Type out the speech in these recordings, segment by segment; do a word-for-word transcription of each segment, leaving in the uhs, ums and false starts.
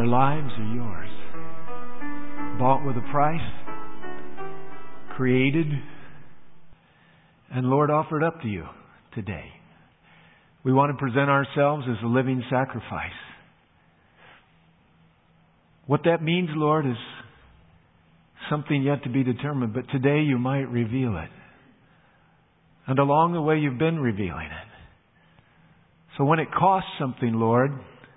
Our lives are yours. Bought with a price, created, and Lord, offered up to you today. We want to present ourselves as a living sacrifice. What that means, Lord, is something yet to be determined, but today you might reveal it. And along the way you've been revealing it. So when it costs something, Lord,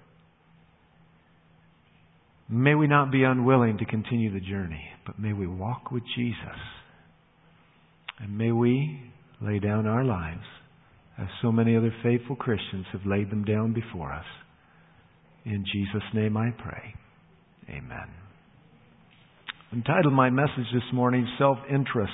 may we not be unwilling to continue the journey, but may we walk with Jesus. And may we lay down our lives as so many other faithful Christians have laid them down before us. In Jesus' name I pray. Amen. I've entitled my message this morning, Self-Interest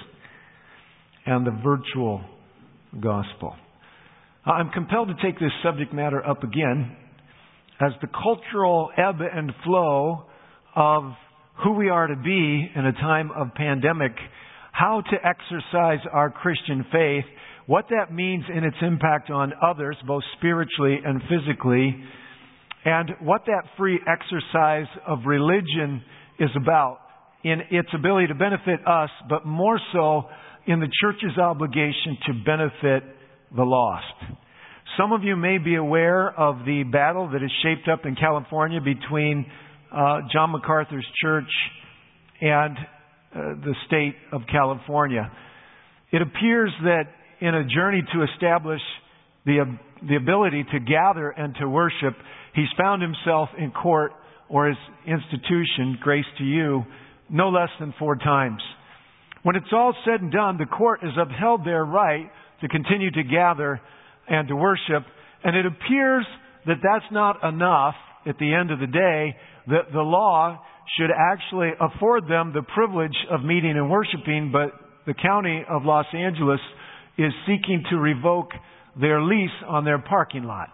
and the Virtual Gospel. I'm compelled to take this subject matter up again as the cultural ebb and flow of who we are to be in a time of pandemic, how to exercise our Christian faith, what that means in its impact on others, both spiritually and physically, and what that free exercise of religion is about in its ability to benefit us, but more so in the church's obligation to benefit the lost. Some of you may be aware of the battle that is shaped up in California between uh, John MacArthur's church and uh, the state of California. It appears that in a journey to establish the, uh, the ability to gather and to worship, he's found himself in court or his institution, Grace to You, no less than four times. When it's all said and done, the court has upheld their right to continue to gather and to worship. And it appears that that's not enough at the end of the day, that the law should actually afford them the privilege of meeting and worshiping, but the county of Los Angeles is seeking to revoke their lease on their parking lot.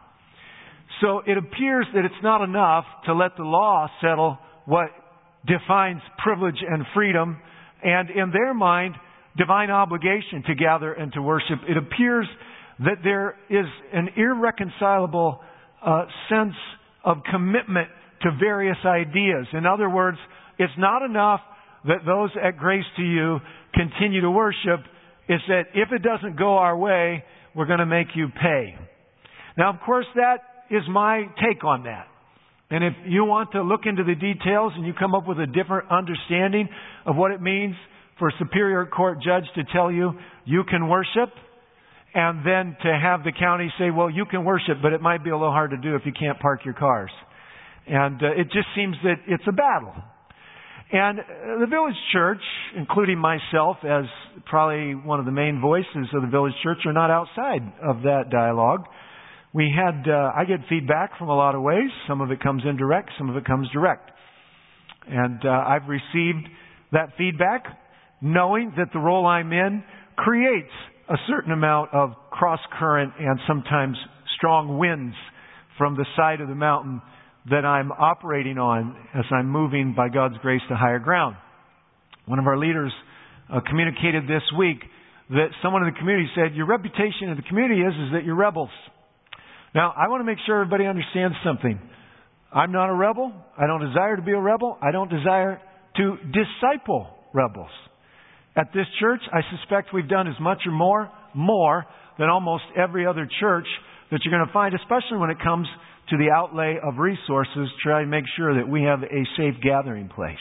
So it appears that it's not enough to let the law settle what defines privilege and freedom, and in their mind, divine obligation to gather and to worship. It appears that there is an irreconcilable uh, sense of commitment to various ideas. In other words, it's not enough that those at Grace to You continue to worship. It's that if it doesn't go our way, we're going to make you pay. Now, of course, that is my take on that. And if you want to look into the details and you come up with a different understanding of what it means for a Superior Court judge to tell you you can worship, and then to have the county say, well, you can worship, but it might be a little hard to do if you can't park your cars. And uh, it just seems that it's a battle. And uh, the Village Church, including myself as probably one of the main voices of the Village Church, are not outside of that dialogue. We had, uh, I get feedback from a lot of ways. Some of it comes indirect, some of it comes direct. And uh, I've received that feedback, knowing that the role I'm in creates a certain amount of cross-current and sometimes strong winds from the side of the mountain that I'm operating on as I'm moving by God's grace to higher ground. One of our leaders uh, communicated this week that someone in the community said, your reputation in the community is, is that you're rebels. Now, I want to make sure everybody understands something. I'm not a rebel. I don't desire to be a rebel. I don't desire to disciple rebels. At this church, I suspect we've done as much or more, more than almost every other church that you're going to find, especially when it comes to the outlay of resources to try and make sure that we have a safe gathering place.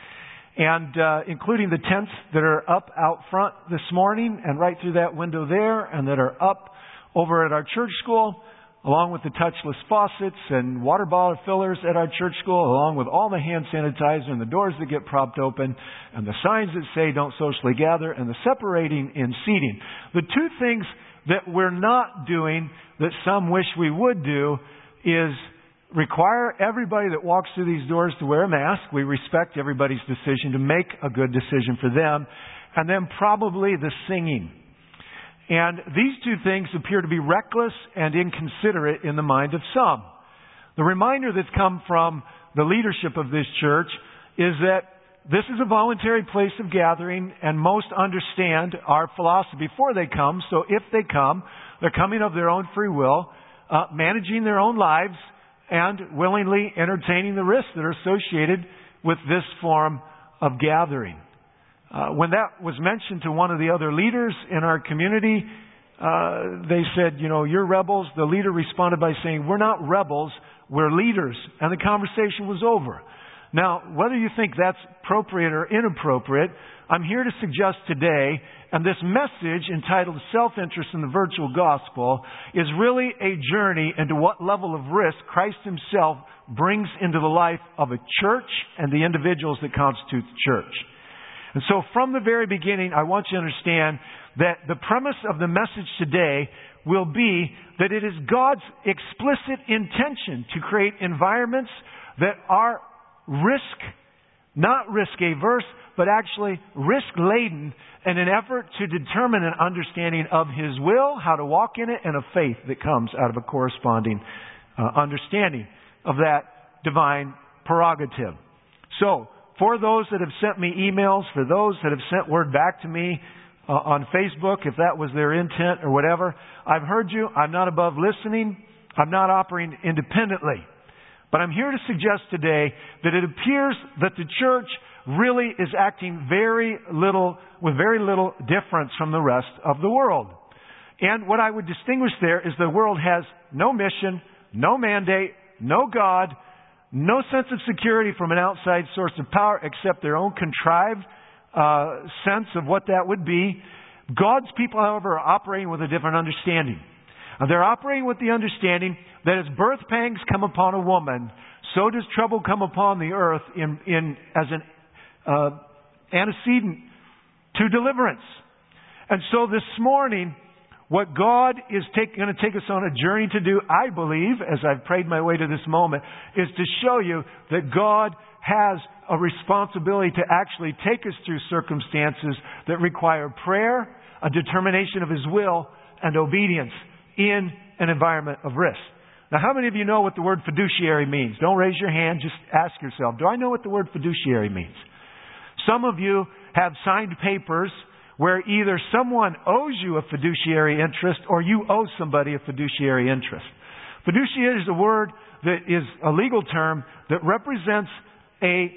And uh, including the tents that are up out front this morning and right through that window there, and that are up over at our church school, along with the touchless faucets and water bottle fillers at our church school, along with all the hand sanitizer and the doors that get propped open, and the signs that say don't socially gather, and the separating in seating. The two things that we're not doing that some wish we would do is require everybody that walks through these doors to wear a mask. We respect everybody's decision to make a good decision for them. And then probably the singing. And these two things appear to be reckless and inconsiderate in the mind of some. The reminder that's come from the leadership of this church is that this is a voluntary place of gathering, and most understand our philosophy before they come. So if they come, they're coming of their own free will, uh, managing their own lives and willingly entertaining the risks that are associated with this form of gathering. Uh, when that was mentioned to one of the other leaders in our community, uh, they said, you know, you're rebels. The leader responded by saying, we're not rebels, we're leaders. And the conversation was over. Now, whether you think that's appropriate or inappropriate, I'm here to suggest today, and this message entitled Self-Interest in the Virtual Gospel is really a journey into what level of risk Christ Himself brings into the life of a church and the individuals that constitute the church. And so from the very beginning, I want you to understand that the premise of the message today will be that it is God's explicit intention to create environments that are risk, not risk-averse, but actually risk-laden in an effort to determine an understanding of His will, how to walk in it, and a faith that comes out of a corresponding uh, understanding of that divine prerogative. So, for those that have sent me emails, for those that have sent word back to me uh, on Facebook, if that was their intent or whatever, I've heard you. I'm not above listening. I'm not operating independently. But I'm here to suggest today that it appears that the church really is acting very little, with very little difference from the rest of the world. And what I would distinguish there is the world has no mission, no mandate, no God, no sense of security from an outside source of power except their own contrived uh, sense of what that would be. God's people, however, are operating with a different understanding. Uh, they're operating with the understanding that as birth pangs come upon a woman, so does trouble come upon the earth in, in as an uh, antecedent to deliverance. And so this morning, what God is take, going to take us on a journey to do, I believe, as I've prayed my way to this moment, is to show you that God has a responsibility to actually take us through circumstances that require prayer, a determination of His will, and obedience in an environment of risk. Now, how many of you know what the word fiduciary means? Don't raise your hand, just ask yourself, do I know what the word fiduciary means? Some of you have signed papers where either someone owes you a fiduciary interest or you owe somebody a fiduciary interest. Fiduciary is a word that is a legal term that represents a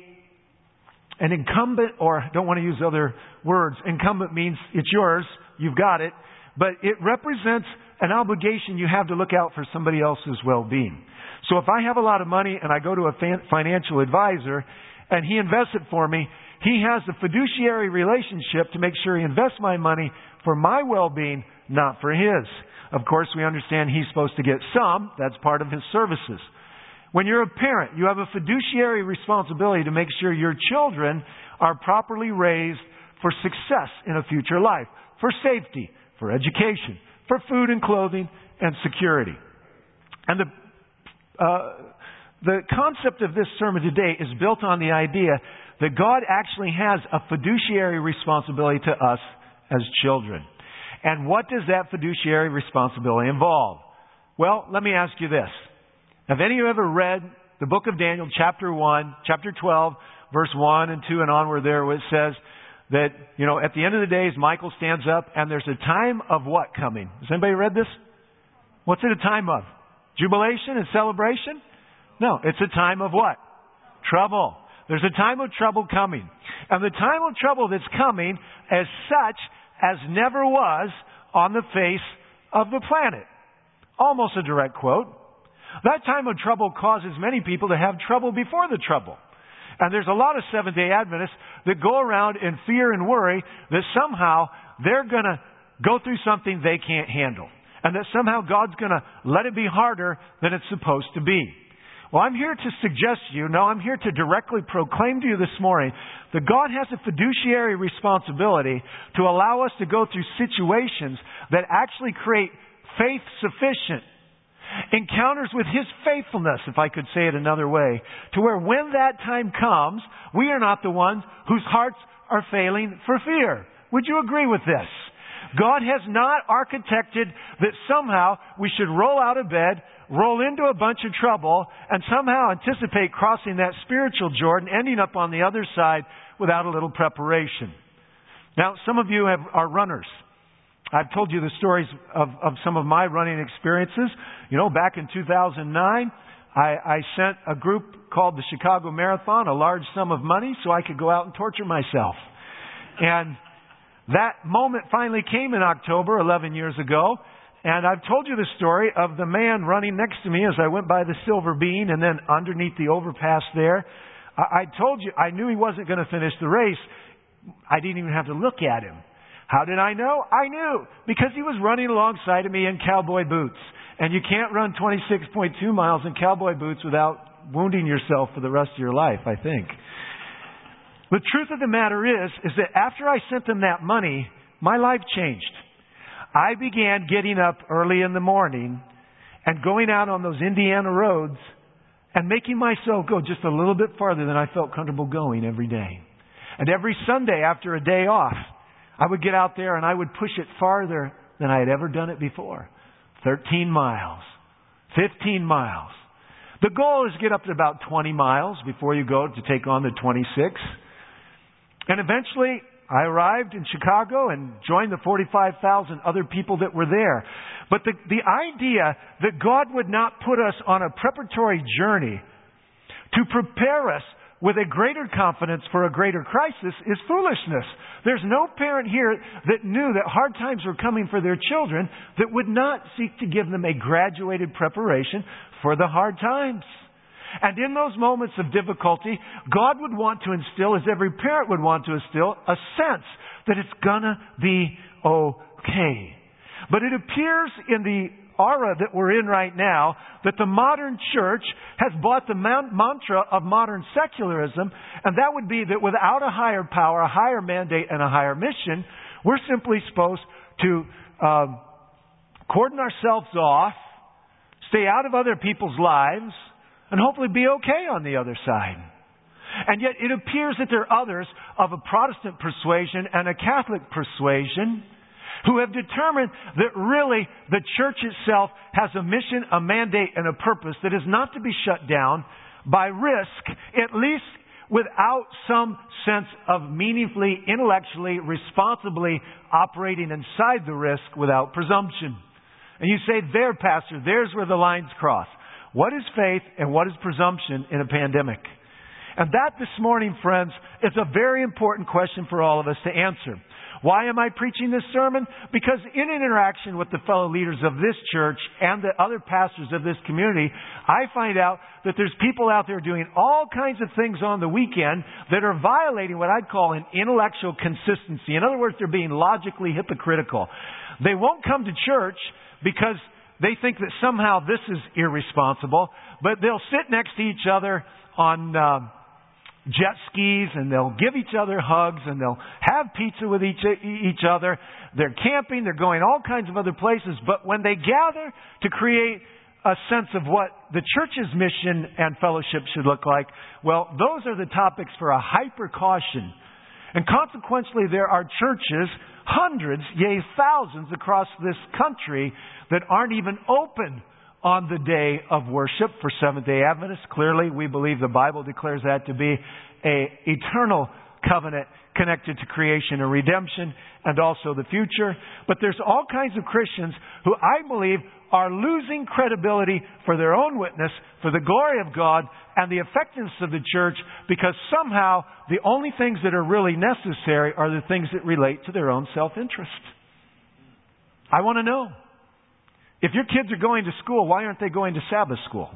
an incumbent, or I don't want to use other words. Incumbent means it's yours, you've got it, but it represents an obligation you have to look out for somebody else's well-being. So if I have a lot of money and I go to a financial advisor and he invests it for me, he has a fiduciary relationship to make sure he invests my money for my well-being, not for his. Of course, we understand he's supposed to get some. That's part of his services. When you're a parent, you have a fiduciary responsibility to make sure your children are properly raised for success in a future life, for safety, for education, for food and clothing, and security. And the uh, the concept of this sermon today is built on the idea that God actually has a fiduciary responsibility to us as children. And what does that fiduciary responsibility involve? Well, let me ask you this. Have any of you ever read the book of Daniel, chapter one, chapter twelve, verse one and two and onward there, where it says that, you know, at the end of the days, Michael stands up and there's a time of what coming? Has anybody read this? What's it a time of? Jubilation and celebration? No, it's a time of what? Trouble. There's a time of trouble coming. And the time of trouble that's coming as such as never was on the face of the planet. Almost a direct quote. That time of trouble causes many people to have trouble before the trouble. And there's a lot of Seventh-day Adventists that go around in fear and worry that somehow they're going to go through something they can't handle. And that somehow God's going to let it be harder than it's supposed to be. Well, I'm here to suggest to you, no, I'm here to directly proclaim to you this morning that God has a fiduciary responsibility to allow us to go through situations that actually create faith sufficient encounters with His faithfulness, if I could say it another way, to where when that time comes, we are not the ones whose hearts are failing for fear. Would you agree with this? God has not architected that somehow we should roll out of bed, roll into a bunch of trouble, and somehow anticipate crossing that spiritual Jordan, ending up on the other side without a little preparation. Now, some of you have, are runners. I've told you the stories of, of some of my running experiences. You know, back in two thousand nine, I, I sent a group called the Chicago Marathon a large sum of money so I could go out and torture myself. And that moment finally came in October, eleven years ago. And I've told you the story of the man running next to me as I went by the Silver Bean and then underneath the overpass there. I, I told you, I knew he wasn't going to finish the race. I didn't even have to look at him. How did I know? I knew because he was running alongside of me in cowboy boots. And you can't run twenty-six point two miles in cowboy boots without wounding yourself for the rest of your life, I think. The truth of the matter is, is that after I sent them that money, my life changed. I began getting up early in the morning and going out on those Indiana roads and making myself go just a little bit farther than I felt comfortable going every day. And every Sunday after a day off, I would get out there and I would push it farther than I had ever done it before. thirteen miles, fifteen miles. The goal is to get up to about twenty miles before you go to take on the twenty-six. And eventually, I arrived in Chicago and joined the forty-five thousand other people that were there. But the, the idea that God would not put us on a preparatory journey to prepare us with a greater confidence for a greater crisis is foolishness. There's no parent here that knew that hard times were coming for their children that would not seek to give them a graduated preparation for the hard times. And in those moments of difficulty, God would want to instill, as every parent would want to instill, a sense that it's gonna be okay. But it appears in the aura that we're in right now that the modern church has bought the mantra of modern secularism, and that would be that without a higher power, a higher mandate, and a higher mission, we're simply supposed to um, cordon ourselves off, stay out of other people's lives, and hopefully be okay on the other side. And yet it appears that there are others of a Protestant persuasion and a Catholic persuasion who have determined that really the church itself has a mission, a mandate, and a purpose that is not to be shut down by risk, at least without some sense of meaningfully, intellectually, responsibly operating inside the risk without presumption. And you say, there, Pastor, there's where the lines cross. What is faith and what is presumption in a pandemic? And that this morning, friends, is a very important question for all of us to answer. Why am I preaching this sermon? Because in an interaction with the fellow leaders of this church and the other pastors of this community, I find out that there's people out there doing all kinds of things on the weekend that are violating what I'd call an intellectual consistency. In other words, they're being logically hypocritical. They won't come to church because they think that somehow this is irresponsible, but they'll sit next to each other on uh, jet skis, and they'll give each other hugs, and they'll have pizza with each each other. They're camping, they're going all kinds of other places, but when they gather to create a sense of what the church's mission and fellowship should look like, well, those are the topics for a hyper caution. And consequently, there are churches, hundreds, yea, thousands across this country that aren't even open on the day of worship for Seventh-day Adventists. Clearly, we believe the Bible declares that to be an eternal covenant connected to creation and redemption and also the future. But there's all kinds of Christians who I believe are losing credibility for their own witness, for the glory of God and the effectiveness of the church, because somehow the only things that are really necessary are the things that relate to their own self-interest. I want to know. If your kids are going to school, why aren't they going to Sabbath school?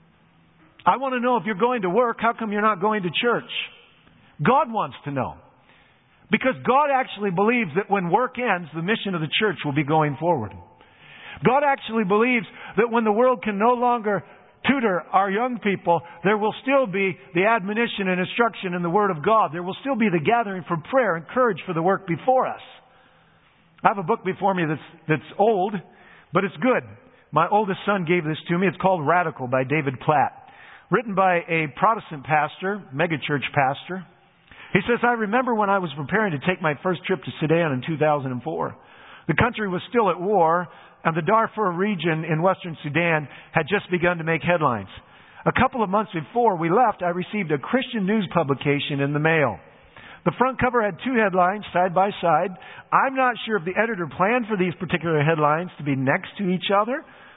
I want to know if you're going to work, how come you're not going to church? God wants to know. Because God actually believes that when work ends, the mission of the church will be going forward. God actually believes that when the world can no longer tutor our young people, there will still be the admonition and instruction in the Word of God. There will still be the gathering for prayer and courage for the work before us. I have a book before me that's, that's old, but it's good. My oldest son gave this to me. It's called Radical by David Platt. Written by a Protestant pastor, megachurch pastor. He says, I remember when I was preparing to take my first trip to Sudan in two thousand four. The country was still at war, and the Darfur region in western Sudan had just begun to make headlines. A couple of months before we left, I received a Christian news publication in the mail. The front cover had two headlines side by side. I'm not sure if the editor planned for these particular headlines to be next to each other,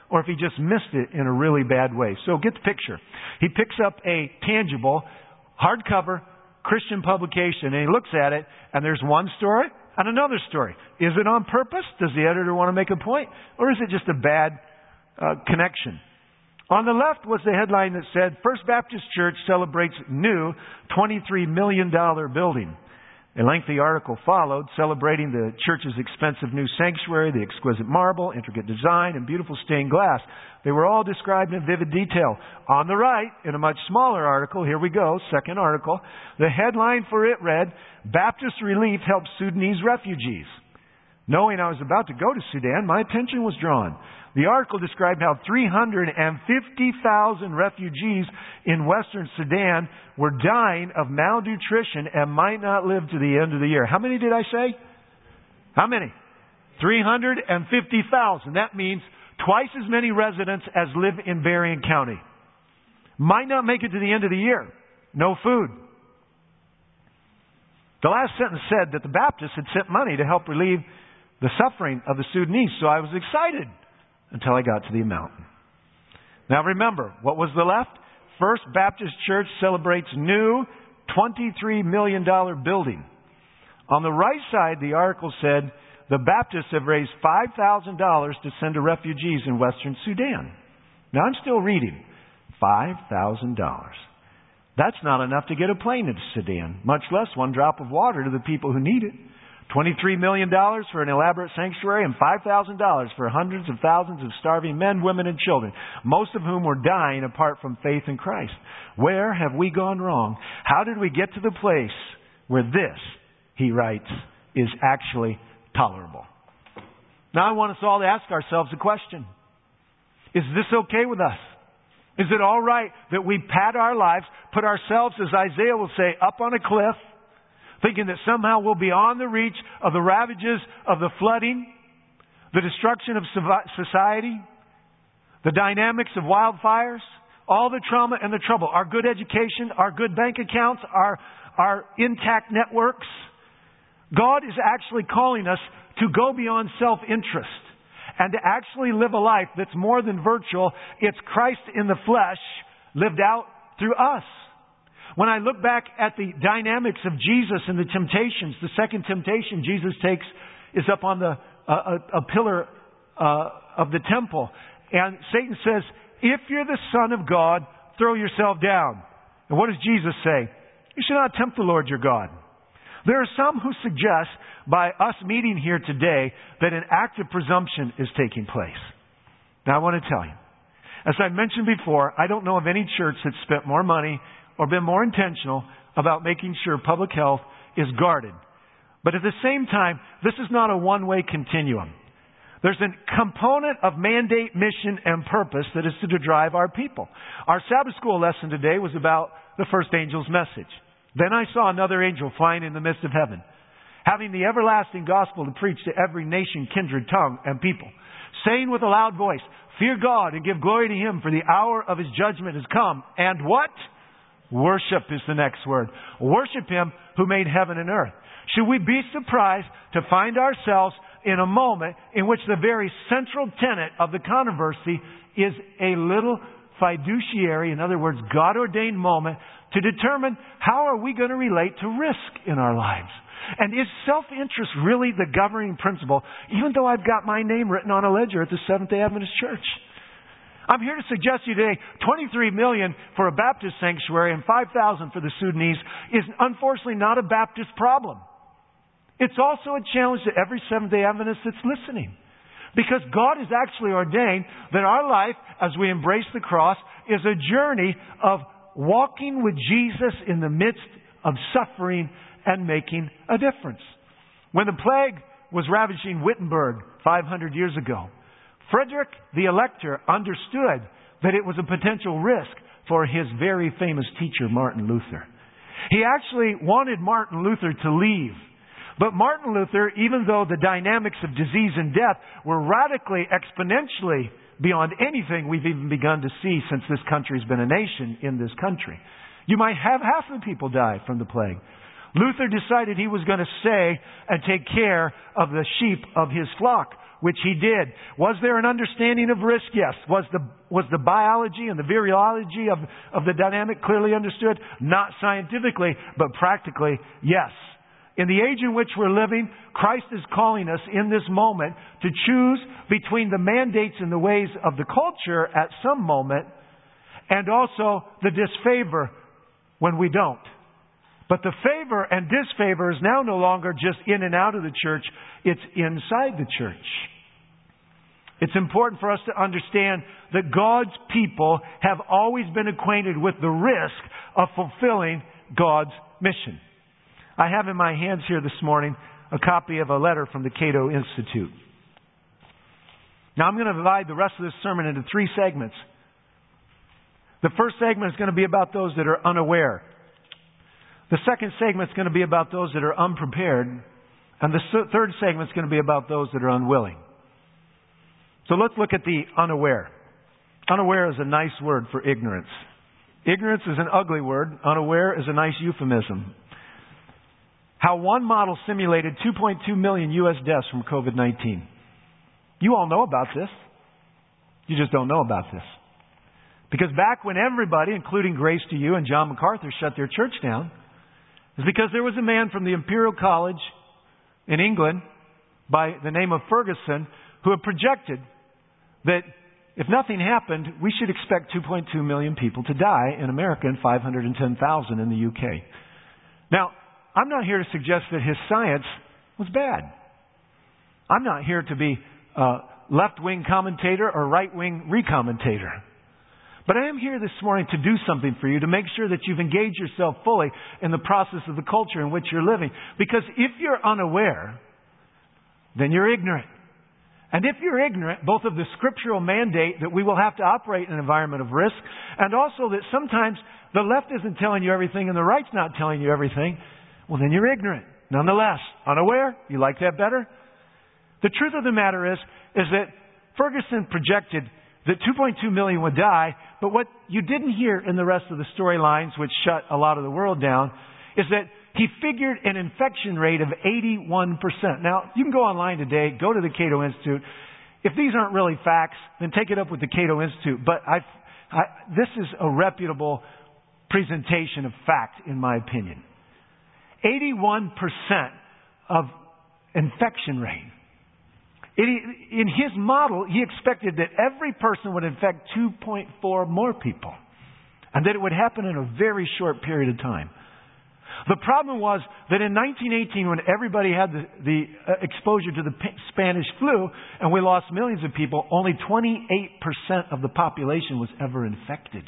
or if he just missed it in a really bad way. So get the picture. He picks up a tangible, hardcover Christian publication, and he looks at it, and there's one story and another story. Is it on purpose? Does the editor want to make a point? Or is it just a bad uh, connection? On the left was the headline that said, First Baptist Church celebrates new twenty-three million dollars building. A lengthy article followed, celebrating the church's expensive new sanctuary, the exquisite marble, intricate design, and beautiful stained glass. They were all described in vivid detail. On the right, in a much smaller article, here we go, second article, the headline for it read, Baptist Relief Helps Sudanese Refugees. Knowing I was about to go to Sudan, my attention was drawn. The article described how three hundred fifty thousand refugees in Western Sudan were dying of malnutrition and might not live to the end of the year. How many did I say? How many? three hundred fifty thousand. That means twice as many residents as live in Berrien County. Might not make it to the end of the year. No food. The last sentence said that the Baptists had sent money to help relieve the suffering of the Sudanese. So I was excited until I got to the amount. Now remember, what was the left? First Baptist Church celebrates new twenty-three million dollars building. On the right side, the article said, the Baptists have raised five thousand dollars to send to refugees in Western Sudan. Now I'm still reading. five thousand dollars. That's not enough to get a plane into Sudan, much less one drop of water to the people who need it. twenty-three million dollars for an elaborate sanctuary and five thousand dollars for hundreds of thousands of starving men, women, and children, most of whom were dying apart from faith in Christ. Where have we gone wrong? How did we get to the place where this, he writes, is actually tolerable? Now I want us all to ask ourselves a question. Is this okay with us? Is it all right that we pad our lives, put ourselves, as Isaiah will say, up on a cliff, thinking that somehow we'll be on the reach of the ravages of the flooding, the destruction of society, the dynamics of wildfires, all the trauma and the trouble, our good education, our good bank accounts, our, our intact networks? God is actually calling us to go beyond self-interest and to actually live a life that's more than virtual. It's Christ in the flesh lived out through us. When I look back at the dynamics of Jesus and the temptations, the second temptation Jesus takes is up on the uh, a, a pillar uh, of the temple. And Satan says, if you're the Son of God, throw yourself down. And what does Jesus say? You should not tempt the Lord your God. There are some who suggest by us meeting here today that an act of presumption is taking place. Now I want to tell you, as I mentioned before, I don't know of any church that's spent more money or been more intentional about making sure public health is guarded. But at the same time, this is not a one-way continuum. There's a component of mandate, mission, and purpose that is to drive our people. Our Sabbath school lesson today was about the first angel's message. Then I saw another angel flying in the midst of heaven, having the everlasting gospel to preach to every nation, kindred, tongue, and people, saying with a loud voice, fear God and give glory to Him, for the hour of His judgment has come. And what? Worship is the next word. Worship Him who made heaven and earth. Should we be surprised to find ourselves in a moment in which the very central tenet of the controversy is a little fiduciary, in other words, God-ordained moment to determine how are we going to relate to risk in our lives? And is self-interest really the governing principle, even though I've got my name written on a ledger at the Seventh-day Adventist Church? I'm here to suggest to you today, twenty-three million dollars for a Baptist sanctuary and five thousand dollars for the Sudanese is unfortunately not a Baptist problem. It's also a challenge to every Seventh-day Adventist that's listening. Because God has actually ordained that our life, as we embrace the cross, is a journey of walking with Jesus in the midst of suffering and making a difference. When the plague was ravaging Wittenberg five hundred years ago, Frederick the Elector understood that it was a potential risk for his very famous teacher, Martin Luther. He actually wanted Martin Luther to leave. But Martin Luther, even though the dynamics of disease and death were radically, exponentially beyond anything we've even begun to see since this country's been a nation in this country. You might have half the people die from the plague. Luther decided he was going to stay and take care of the sheep of his flock. which He did. Was there an understanding of risk? Yes. Was the, was the biology and the virology of, of the dynamic clearly understood? Not scientifically, but practically, yes. In the age in which we're living, Christ is calling us in this moment to choose between the mandates and the ways of the culture at some moment and also the disfavor when we don't. But the favor and disfavor is now no longer just in and out of the church. It's inside the church. It's important for us to understand that God's people have always been acquainted with the risk of fulfilling God's mission. I have in my hands here this morning a copy of a letter from the Cato Institute. Now I'm going to divide the rest of this sermon into three segments. The first segment is going to be about those that are unaware. The second segment is going to be about those that are unprepared. And the third segment is going to be about those that are unwilling. So let's look at the unaware. Unaware is a nice word for ignorance. Ignorance is an ugly word. Unaware is a nice euphemism. How one model simulated two point two million U S deaths from COVID nineteen. You all know about this. You just don't know about this. Because back when everybody, including Grace to You and John MacArthur, shut their church down, it's because there was a man from the Imperial College in England by the name of Ferguson who had projected that if nothing happened, we should expect two point two million people to die in America and five hundred ten thousand in the U K. Now, I'm not here to suggest that his science was bad. I'm not here to be a left-wing commentator or right-wing recommentator. But I am here this morning to do something for you, to make sure that you've engaged yourself fully in the process of the culture in which you're living. Because if you're unaware, then you're ignorant. And if you're ignorant, both of the scriptural mandate that we will have to operate in an environment of risk, and also that sometimes the left isn't telling you everything and the right's not telling you everything, well, then you're ignorant. Nonetheless, unaware, you like that better? The truth of the matter is, is that Ferguson projected that two point two million would die, but what you didn't hear in the rest of the storylines, which shut a lot of the world down, is that he figured an infection rate of eighty-one percent. Now, you can go online today, go to the Cato Institute. If these aren't really facts, then take it up with the Cato Institute. But I, I, this is a reputable presentation of fact, in my opinion. eighty-one percent of infection rate. It, in his model, he expected that every person would infect two point four more people. And that it would happen in a very short period of time. The problem was that in nineteen eighteen, when everybody had the, the uh, exposure to the P- Spanish flu, and we lost millions of people, only twenty-eight percent of the population was ever infected.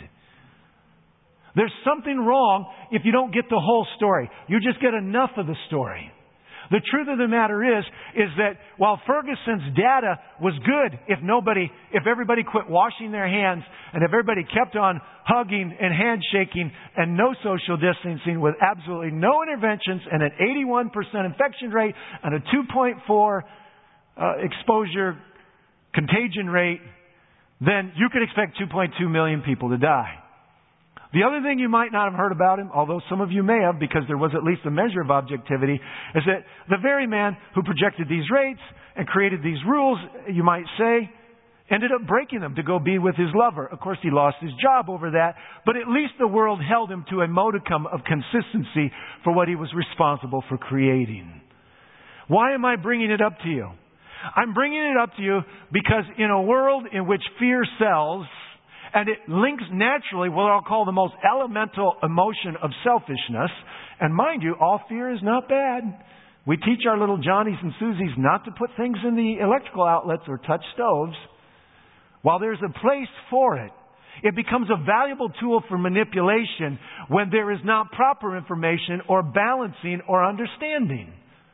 There's something wrong if you don't get the whole story. You just get enough of the story. The truth of the matter is, is that while Ferguson's data was good, if nobody, if everybody quit washing their hands and if everybody kept on hugging and handshaking and no social distancing with absolutely no interventions and an eighty-one percent infection rate and a two point four uh, exposure contagion rate, then you could expect two point two million people to die. The other thing you might not have heard about him, although some of you may have because there was at least a measure of objectivity, is that the very man who projected these rates and created these rules, you might say, ended up breaking them to go be with his lover. Of course, he lost his job over that, but at least the world held him to a modicum of consistency for what he was responsible for creating. Why am I bringing it up to you? I'm bringing it up to you because in a world in which fear sells, and it links naturally what I'll call the most elemental emotion of selfishness. And mind you, all fear is not bad. We teach our little Johnnies and Susies not to put things in the electrical outlets or touch stoves. While there's a place for it, it becomes a valuable tool for manipulation when there is not proper information or balancing or understanding.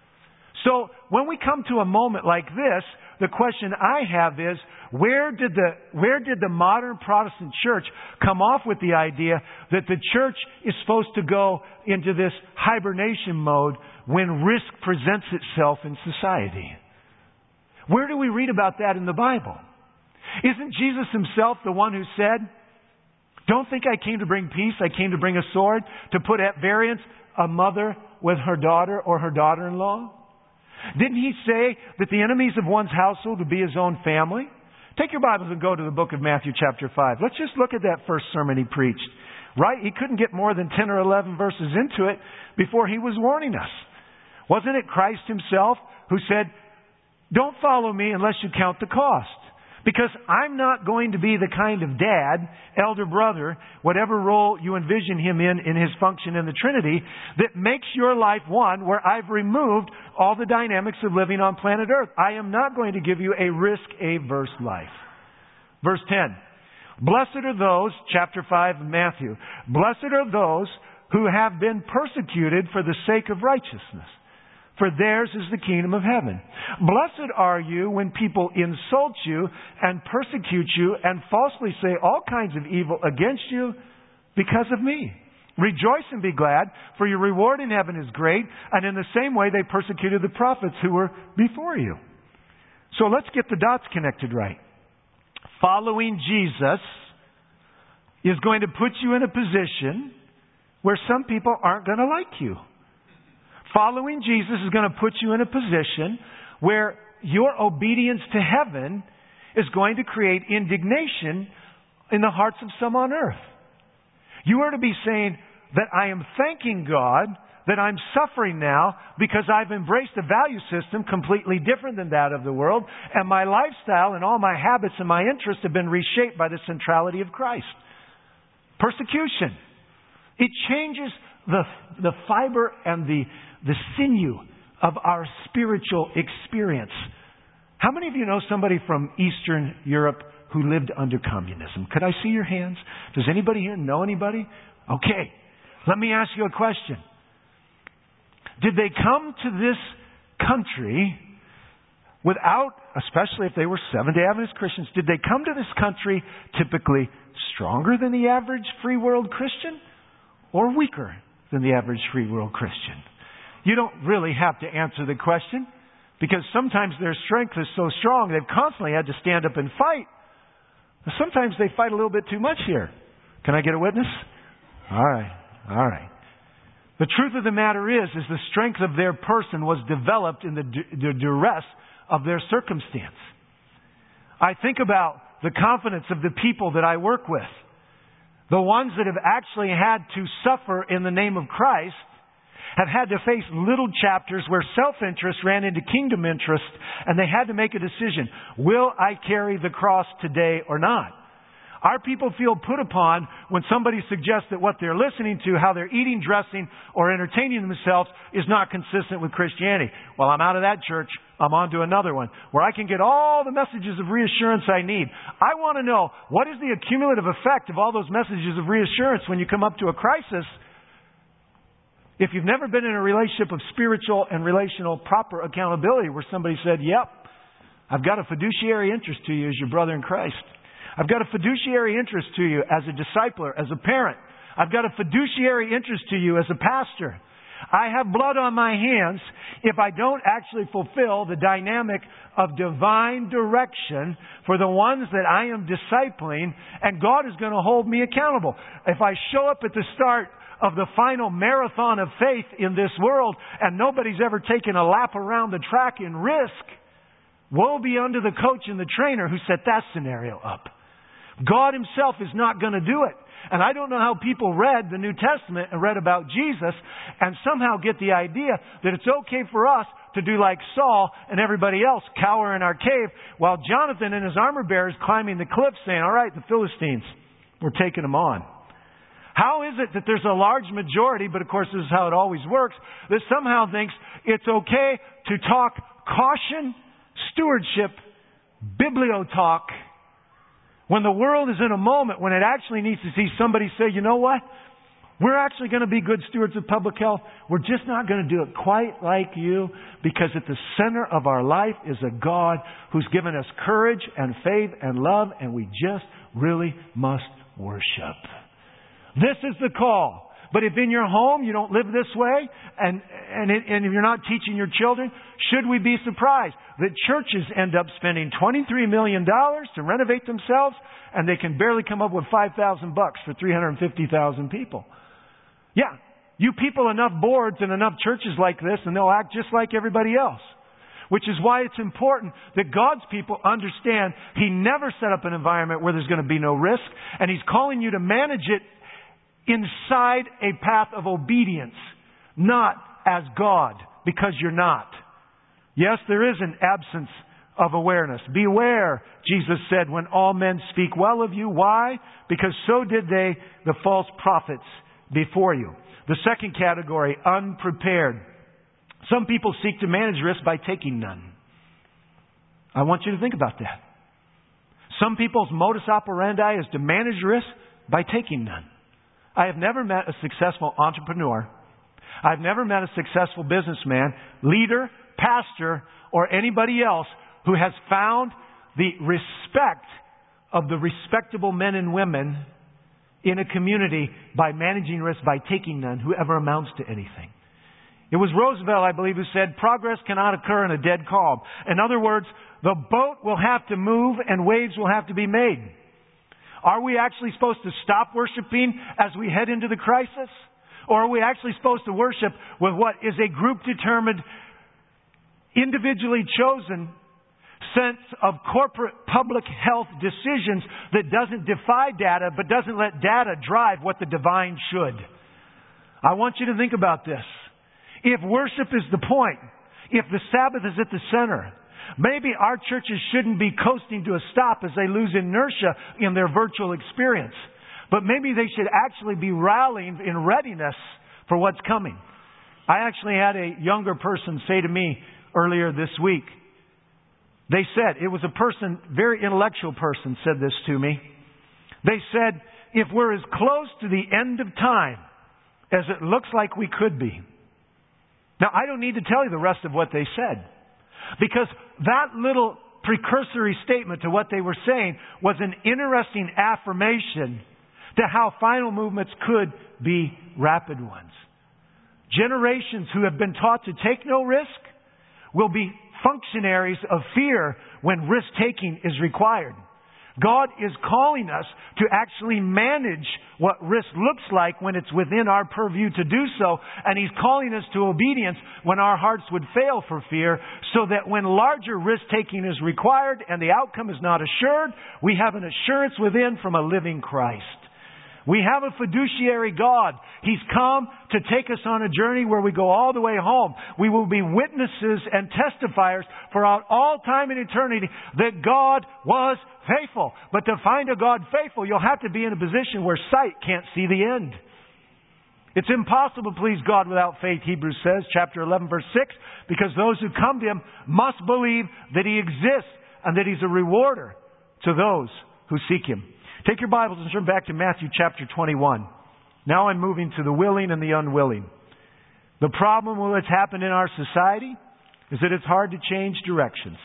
So when we come to a moment like this, the question I have is, where did the where did the modern Protestant church come off with the idea that the church is supposed to go into this hibernation mode when risk presents itself in society? Where do we read about that in the Bible? Isn't Jesus himself the one who said, "Don't think I came to bring peace, I came to bring a sword, to put at variance a mother with her daughter or her daughter-in-law"? Didn't He say that the enemies of one's household would be his own family? Take your Bibles and go to the book of Matthew chapter five. Let's just look at that first sermon He preached. Right? He couldn't get more than ten or eleven verses into it before He was warning us. Wasn't it Christ Himself who said, don't follow me unless you count the cost? Because I'm not going to be the kind of dad, elder brother, whatever role you envision Him in, in His function in the Trinity, that makes your life one where I've removed all the dynamics of living on planet Earth. I am not going to give you a risk-averse life. Verse ten. Blessed are those, chapter five of Matthew, blessed are those who have been persecuted for the sake of righteousness, for theirs is the kingdom of heaven. Blessed are you when people insult you and persecute you and falsely say all kinds of evil against you because of me. Rejoice and be glad, for your reward in heaven is great, and in the same way they persecuted the prophets who were before you. So let's get the dots connected right. Following Jesus is going to put you in a position where some people aren't going to like you. Following Jesus is going to put you in a position where your obedience to heaven is going to create indignation in the hearts of some on earth. You are to be saying that I am thanking God that I'm suffering now because I've embraced a value system completely different than that of the world, and my lifestyle and all my habits and my interests have been reshaped by the centrality of Christ. Persecution. It changes the, the fiber and the, the sinew of our spiritual experience. How many of you know somebody from Eastern Europe who lived under communism? Could I see your hands? Does anybody here know anybody? Okay. Let me ask you a question. Did they come to this country without, especially if they were Seventh-day Adventist Christians, did they come to this country typically stronger than the average free world Christian or weaker than the average free world Christian? You don't really have to answer the question because sometimes their strength is so strong they've constantly had to stand up and fight. Sometimes they fight a little bit too much here. Can I get a witness? All right. All right. The truth of the matter is, is the strength of their person was developed in the, the duress of their circumstance. I think about the confidence of the people that I work with. The ones that have actually had to suffer in the name of Christ have had to face little chapters where self-interest ran into kingdom interest, and they had to make a decision. Will I carry the cross today or not? Our people feel put upon when somebody suggests that what they're listening to, how they're eating, dressing, or entertaining themselves is not consistent with Christianity. Well, I'm out of that church. I'm on to another one where I can get all the messages of reassurance I need. I want to know, what is the accumulative effect of all those messages of reassurance when you come up to a crisis? If you've never been in a relationship of spiritual and relational proper accountability where somebody said, yep, I've got a fiduciary interest to you as your brother in Christ. I've got a fiduciary interest to you as a discipler, as a parent. I've got a fiduciary interest to you as a pastor. I have blood on my hands if I don't actually fulfill the dynamic of divine direction for the ones that I am discipling, and God is going to hold me accountable. If I show up at the start of the final marathon of faith in this world and nobody's ever taken a lap around the track in risk, woe be unto the coach and the trainer who set that scenario up. God Himself is not going to do it. And I don't know how people read the New Testament and read about Jesus and somehow get the idea that it's okay for us to do like Saul and everybody else, cower in our cave, while Jonathan and his armor bearers climbing the cliff saying, all right, the Philistines, we're taking them on. How is it that there's a large majority, but of course this is how it always works, that somehow thinks it's okay to talk caution, stewardship, bibliotalk, when the world is in a moment when it actually needs to see somebody say, you know what? We're actually going to be good stewards of public health. We're just not going to do it quite like you, because at the center of our life is a God who's given us courage and faith and love, and we just really must worship. This is the call. But if in your home you don't live this way, and, and, it, and if you're not teaching your children, should we be surprised that churches end up spending twenty-three million dollars to renovate themselves, and they can barely come up with five thousand bucks for three hundred fifty thousand people? Yeah, you people enough boards and enough churches like this, and they'll act just like everybody else. Which is why it's important that God's people understand He never set up an environment where there's going to be no risk. And He's calling you to manage it inside a path of obedience, not as God, because you're not. Yes, there is an absence of awareness. Beware, Jesus said, when all men speak well of you. Why? Because so did they, the false prophets before you. The second category, unprepared. Some people seek to manage risk by taking none. I want you to think about that. Some people's modus operandi is to manage risk by taking none. I have never met a successful entrepreneur. I've never met a successful businessman, leader, pastor, or anybody else who has found the respect of the respectable men and women in a community by managing risk, by taking none, whoever amounts to anything. It was Roosevelt, I believe, who said, progress cannot occur in a dead calm. In other words, the boat will have to move and waves will have to be made. Are we actually supposed to stop worshiping as we head into the crisis? Or are we actually supposed to worship with what is a group-determined, individually chosen sense of corporate public health decisions that doesn't defy data, but doesn't let data drive what the divine should? I want you to think about this. If worship is the point, if the Sabbath is at the center, maybe our churches shouldn't be coasting to a stop as they lose inertia in their virtual experience. But maybe they should actually be rallying in readiness for what's coming. I actually had a younger person say to me earlier this week, they said, it was a person, very intellectual person said this to me. They said, if we're as close to the end of time as it looks like we could be. Now, I don't need to tell you the rest of what they said, because that little precursory statement to what they were saying was an interesting affirmation to how final movements could be rapid ones. Generations who have been taught to take no risk will be functionaries of fear when risk-taking is required. God is calling us to actually manage what risk looks like when it's within our purview to do so. And He's calling us to obedience when our hearts would fail for fear, so that when larger risk-taking is required and the outcome is not assured, we have an assurance within from a living Christ. We have a fiduciary God. He's come to take us on a journey where we go all the way home. We will be witnesses and testifiers throughout all time and eternity that God was faithful. But to find a God faithful, you'll have to be in a position where sight can't see the end. It's impossible to please God without faith, Hebrews says, chapter eleven, verse six, because those who come to Him must believe that He exists and that He's a rewarder to those who seek Him. Take your Bibles and turn back to Matthew chapter twenty-one. Now I'm moving to the willing and the unwilling. The problem with what's happened in our society is that it's hard to change directions.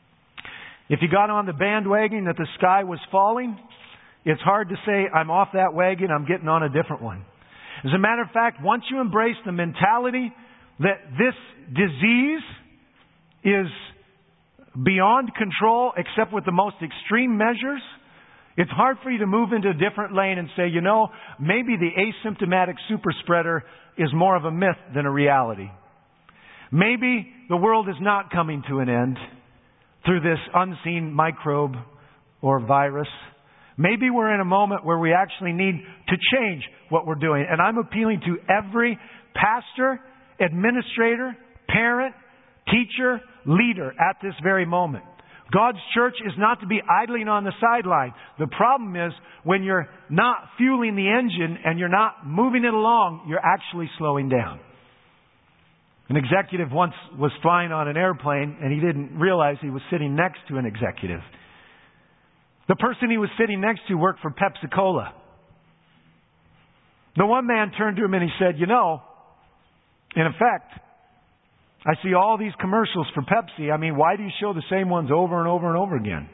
If you got on the bandwagon that the sky was falling, it's hard to say, I'm off that wagon, I'm getting on a different one. As a matter of fact, once you embrace the mentality that this disease is beyond control except with the most extreme measures, it's hard for you to move into a different lane and say, you know, maybe the asymptomatic super spreader is more of a myth than a reality. Maybe the world is not coming to an end through this unseen microbe or virus. Maybe we're in a moment where we actually need to change what we're doing. And I'm appealing to every pastor, administrator, parent, teacher, leader at this very moment. God's church is not to be idling on the sideline. The problem is when you're not fueling the engine and you're not moving it along, you're actually slowing down. An executive once was flying on an airplane and he didn't realize he was sitting next to an executive. The person he was sitting next to worked for Pepsi-Cola. The one man turned to him and he said, you know, in effect, I see all these commercials for Pepsi. I mean, why do you show the same ones over and over and over again?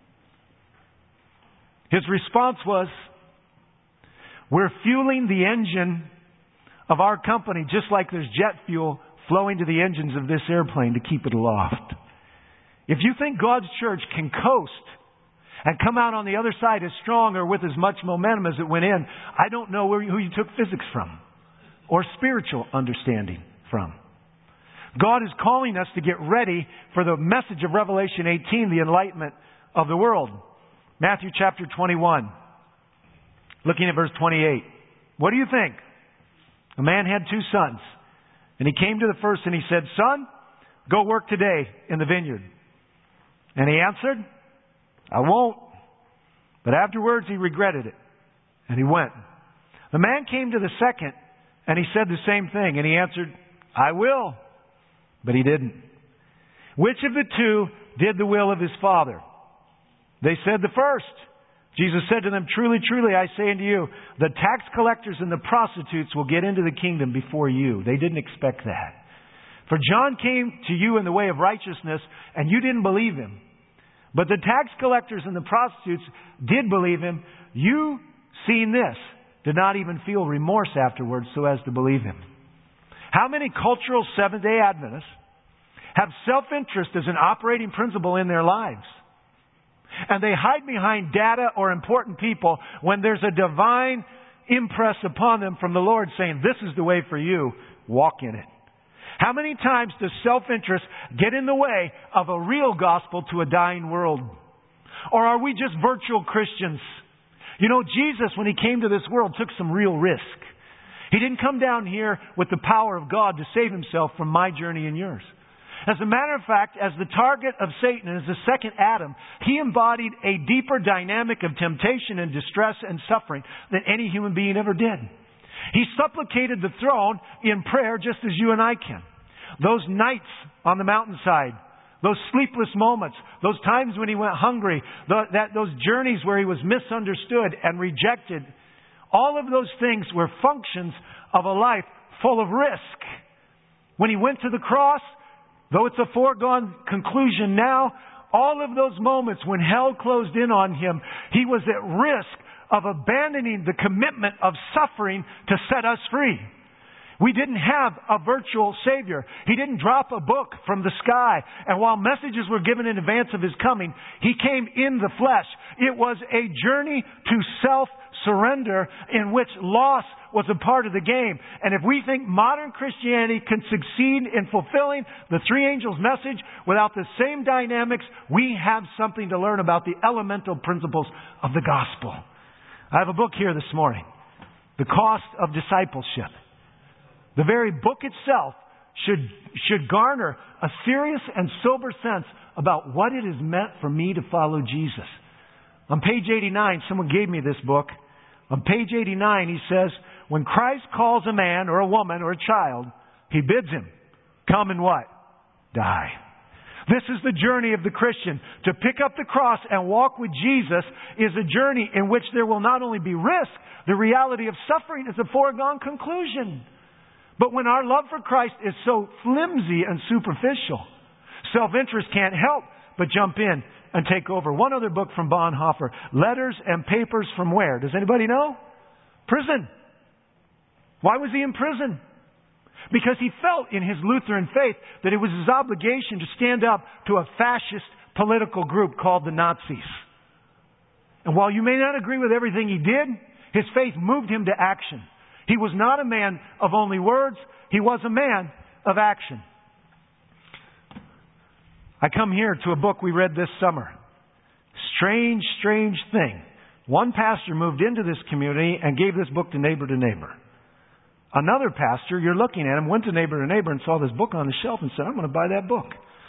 His response was, we're fueling the engine of our company just like there's jet fuel flowing to the engines of this airplane to keep it aloft. If you think God's church can coast and come out on the other side as strong or with as much momentum as it went in, I don't know where, who you took physics from or spiritual understanding from. God is calling us to get ready for the message of Revelation eighteen, the enlightenment of the world. Matthew chapter twenty-one, looking at verse twenty-eight. What do you think? A man had two sons, and he came to the first and he said, "Son, go work today in the vineyard." And he answered, "I won't." But afterwards he regretted it, and he went. The man came to the second, and he said the same thing, and he answered, "I will." But he didn't. Which of the two did the will of his father? They said, "The first." Jesus said to them, "Truly, truly, I say unto you, the tax collectors and the prostitutes will get into the kingdom before you." They didn't expect that. "For John came to you in the way of righteousness, and you didn't believe him. But the tax collectors and the prostitutes did believe him. You, seeing this, did not even feel remorse afterwards so as to believe him." How many cultural Seventh-day Adventists have self-interest as an operating principle in their lives? And they hide behind data or important people when there's a divine impress upon them from the Lord saying, "This is the way for you. Walk in it." How many times does self-interest get in the way of a real gospel to a dying world? Or are we just virtual Christians? You know, Jesus, when He came to this world, took some real risk. He didn't come down here with the power of God to save Himself from my journey and yours. As a matter of fact, as the target of Satan, as the second Adam, He embodied a deeper dynamic of temptation and distress and suffering than any human being ever did. He supplicated the throne in prayer just as you and I can. Those nights on the mountainside, those sleepless moments, those times when He went hungry, the, that, those journeys where He was misunderstood and rejected, all of those things were functions of a life full of risk. When He went to the cross, though it's a foregone conclusion now, all of those moments when hell closed in on Him, He was at risk of abandoning the commitment of suffering to set us free. We didn't have a virtual Savior. He didn't drop a book from the sky. And while messages were given in advance of His coming, He came in the flesh. It was a journey to self-surrender in which loss was a part of the game. And if we think modern Christianity can succeed in fulfilling the three angels' message without the same dynamics, we have something to learn about the elemental principles of the gospel. I have a book here this morning, The Cost of Discipleship. The very book itself should, should garner a serious and sober sense about what it is meant for me to follow Jesus. On page eighty-nine, someone gave me this book. On page eighty-nine, he says, when Christ calls a man or a woman or a child, He bids him, come and what? Die. This is the journey of the Christian. To pick up the cross and walk with Jesus is a journey in which there will not only be risk, the reality of suffering is a foregone conclusion. But when our love for Christ is so flimsy and superficial, self-interest can't help but jump in and take over. One other book from Bonhoeffer, Letters and Papers from where? Does anybody know? Prison. Why was he in prison? Because he felt in his Lutheran faith that it was his obligation to stand up to a fascist political group called the Nazis. And while you may not agree with everything he did, his faith moved him to action. He was not a man of only words. He was a man of action. I come here to a book we read this summer. Strange, strange thing. One pastor moved into this community and gave this book to neighbor to neighbor. Another pastor, you're looking at him, went to neighbor to neighbor and saw this book on the shelf and said, I'm going to buy that book.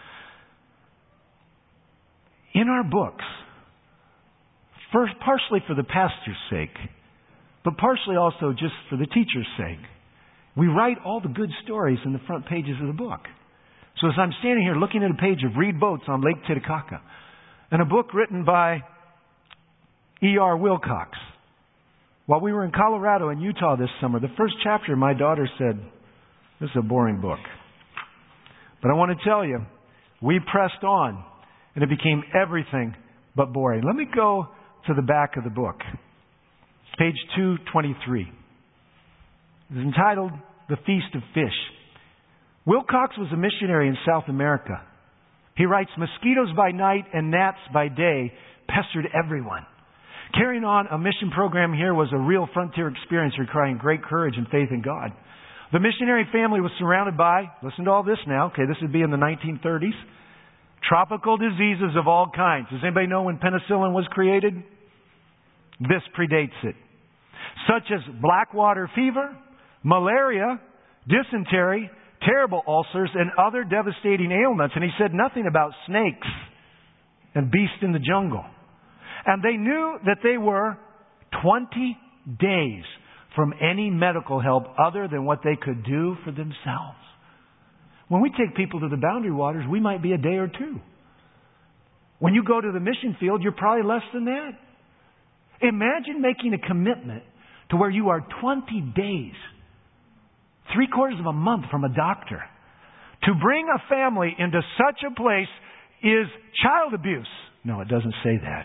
In our books, first, partially for the pastor's sake, but partially also just for the teacher's sake, we write all the good stories in the front pages of the book. So as I'm standing here looking at a page of Reed Boats on Lake Titicaca, and a book written by E R Wilcox. While we were in Colorado and Utah this summer, the first chapter, my daughter said, this is a boring book. But I want to tell you, we pressed on, and it became everything but boring. Let me go to the back of the book. Page two twenty-three. It's entitled, The Feast of Fish. Wilcox was a missionary in South America. He writes, mosquitoes by night and gnats by day pestered everyone. Carrying on a mission program here was a real frontier experience requiring great courage and faith in God. The missionary family was surrounded by, listen to all this now, okay, this would be in the nineteen thirties, tropical diseases of all kinds. Does anybody know when penicillin was created? This predates it. Such as blackwater fever, malaria, dysentery, terrible ulcers, and other devastating ailments. And he said nothing about snakes and beasts in the jungle. And they knew that they were twenty days from any medical help other than what they could do for themselves. When we take people to the Boundary Waters, we might be a day or two. When you go to the mission field, you're probably less than that. Imagine making a commitment to where you are twenty days, three quarters of a month from a doctor. To bring a family into such a place is child abuse. No, it doesn't say that.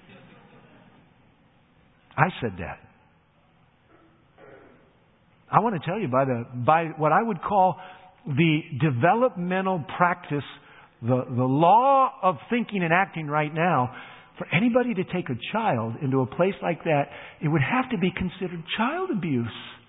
I said that. I want to tell you by the by what I would call the developmental practice, the, the law of thinking and acting right now, for anybody to take a child into a place like that, it would have to be considered child abuse.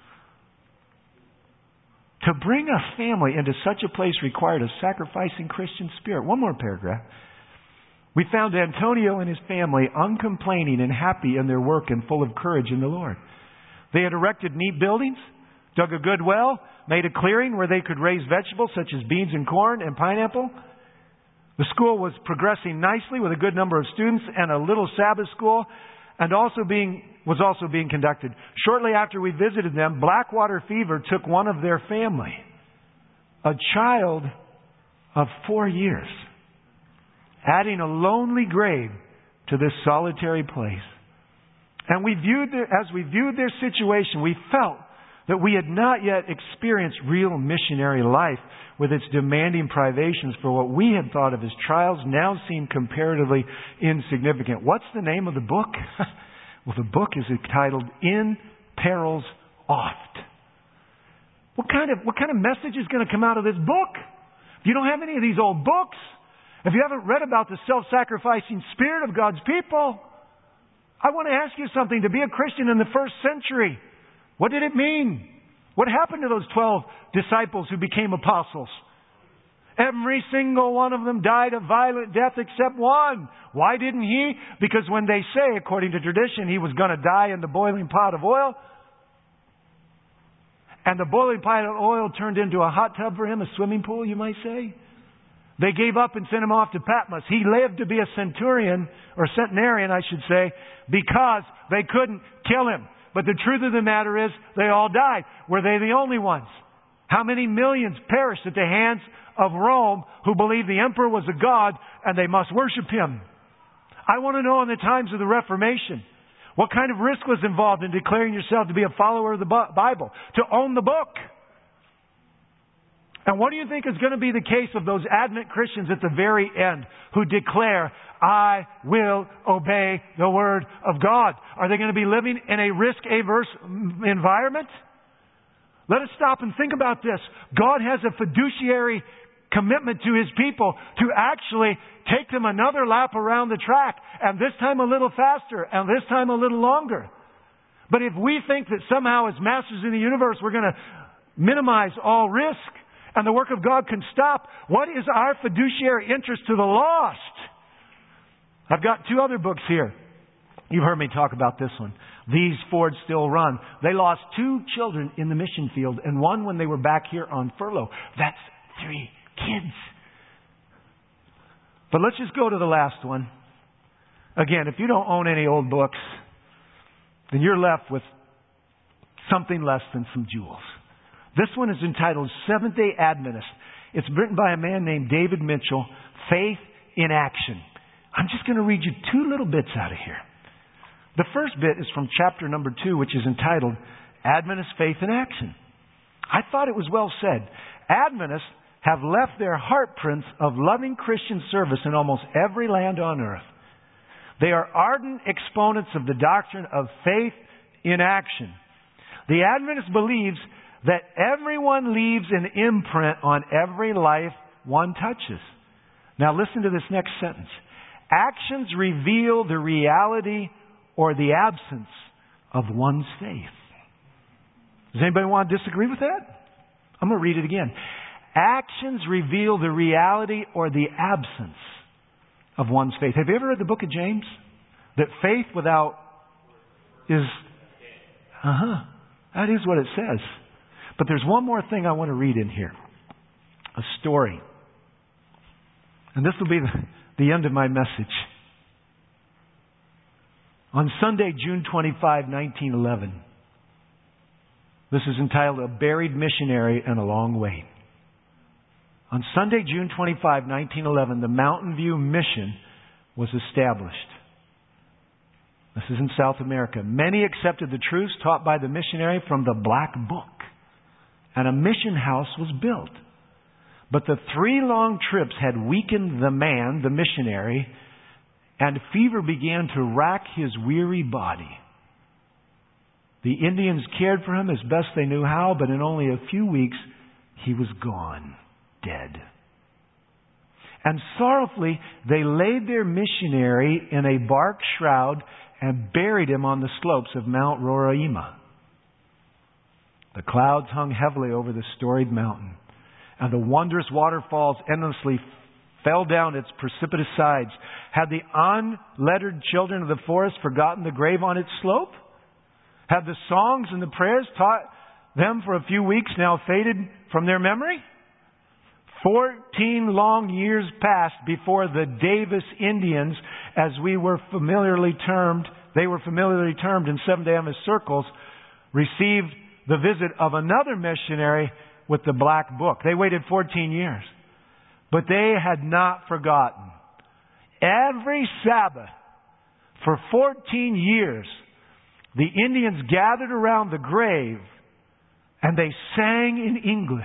To bring a family into such a place required a sacrificing Christian spirit. One more paragraph. We found Antonio and his family uncomplaining and happy in their work and full of courage in the Lord. They had erected neat buildings, dug a good well, made a clearing where they could raise vegetables such as beans and corn and pineapple. The school was progressing nicely with a good number of students and a little Sabbath school, and also being was also being conducted. Shortly after we visited them, blackwater fever took one of their family, a child of four years, adding a lonely grave to this solitary place. And we viewed their, as we viewed their situation, we felt that we had not yet experienced real missionary life with its demanding privations, for what we had thought of as trials now seemed comparatively insignificant. What's the name of the book? Well, the book is entitled In Perils Oft. What kind of, what kind of message is going to come out of this book? If you don't have any of these old books, if you haven't read about the self-sacrificing spirit of God's people, I want to ask you something. To be a Christian in the first century, what did it mean? What happened to those twelve disciples who became apostles? Every single one of them died a violent death except one. Why didn't he? Because when they say, according to tradition, he was going to die in the boiling pot of oil, and the boiling pot of oil turned into a hot tub for him, a swimming pool, you might say. They gave up and sent him off to Patmos. He lived to be a centurion, or centenarian, I should say, because they couldn't kill him. But the truth of the matter is, they all died. Were they the only ones? How many millions perished at the hands of Rome, who believed the emperor was a god and they must worship him? I want to know in the times of the Reformation, what kind of risk was involved in declaring yourself to be a follower of the Bible, to own the book? And what do you think is going to be the case of those Advent Christians at the very end who declare, I will obey the Word of God? Are they going to be living in a risk-averse environment? Let us stop and think about this. God has a fiduciary commitment to His people to actually take them another lap around the track, and this time a little faster, and this time a little longer. But if we think that somehow as masters in the universe we're going to minimize all risk, and the work of God can stop, what is our fiduciary interest to the lost? I've got two other books here. You've heard me talk about this one. These Fords Still Run. They lost two children in the mission field and one when they were back here on furlough. That's three kids. But let's just go to the last one. Again, if you don't own any old books, then you're left with something less than some jewels. This one is entitled Seventh-day Adventist. It's written by a man named David Mitchell, Faith in Action. I'm just going to read you two little bits out of here. The first bit is from chapter number two, which is entitled Adventist Faith in Action. I thought it was well said. Adventists have left their heartprints of loving Christian service in almost every land on earth. They are ardent exponents of the doctrine of faith in action. The Adventist believes that everyone leaves an imprint on every life one touches. Now listen to this next sentence. Actions reveal the reality or the absence of one's faith. Does anybody want to disagree with that? I'm going to read it again. Actions reveal the reality or the absence of one's faith. Have you ever read the book of James? That faith without is... Uh-huh. That is what it says. But there's one more thing I want to read in here. A story. And this will be the, the end of my message. On Sunday, June twenty-fifth, nineteen eleven. This is entitled A Buried Missionary and a Long Wait. On Sunday, June twenty-fifth, nineteen eleven, the Mountain View Mission was established. This is in South America. Many accepted the truths taught by the missionary from the Black Book, and a mission house was built. But the three long trips had weakened the man, the missionary, and fever began to rack his weary body. The Indians cared for him as best they knew how, but in only a few weeks, he was gone, dead. And sorrowfully, they laid their missionary in a bark shroud and buried him on the slopes of Mount Roraima. The clouds hung heavily over the storied mountain, and the wondrous waterfalls endlessly fell down its precipitous sides. Had the unlettered children of the forest forgotten the grave on its slope? Had the songs and the prayers taught them for a few weeks now faded from their memory? Fourteen long years passed before the Davis Indians, as we were familiarly termed, they were familiarly termed in Seventh-day Adventist circles, received the visit of another missionary with the Black Book. They waited fourteen years. But they had not forgotten. Every Sabbath for fourteen years, the Indians gathered around the grave and they sang in English.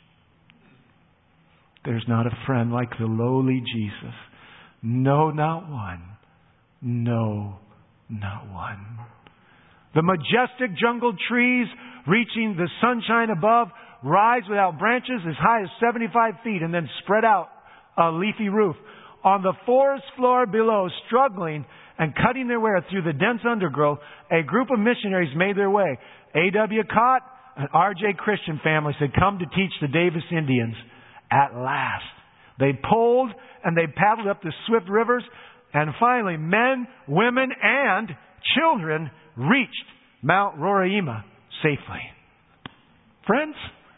There's not a friend like the lowly Jesus. No, not one. No, not one. The majestic jungle trees reaching the sunshine above rise without branches as high as seventy-five feet and then spread out a leafy roof. On the forest floor below, struggling and cutting their way through the dense undergrowth, a group of missionaries made their way. A W Cott and R J Christian families had come to teach the Davis Indians. At last, they pulled and they paddled up the swift rivers, and finally men, women, and children reached Mount Roraima safely. Friends,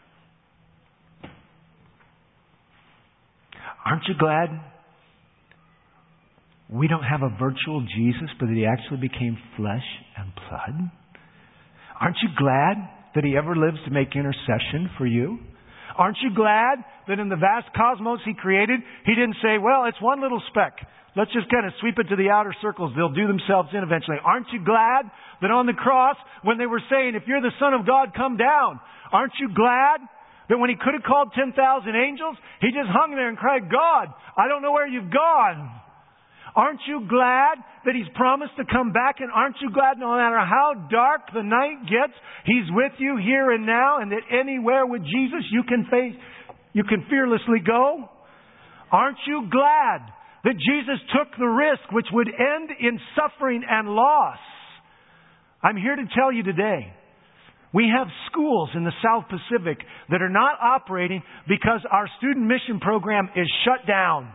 aren't you glad we don't have a virtual Jesus, but that He actually became flesh and blood? Aren't you glad that He ever lives to make intercession for you? Aren't you glad that in the vast cosmos He created, He didn't say, well, it's one little speck. Let's just kind of sweep it to the outer circles. They'll do themselves in eventually. Aren't you glad that on the cross, when they were saying, if you're the Son of God, come down. Aren't you glad that when He could have called ten thousand angels, He just hung there and cried, God, I don't know where you've gone. Aren't you glad that He's promised to come back? And aren't you glad no matter how dark the night gets, He's with you here and now, and that anywhere with Jesus you can face, you can fearlessly go? Aren't you glad that Jesus took the risk which would end in suffering and loss? I'm here to tell you today, we have schools in the South Pacific that are not operating because our student mission program is shut down.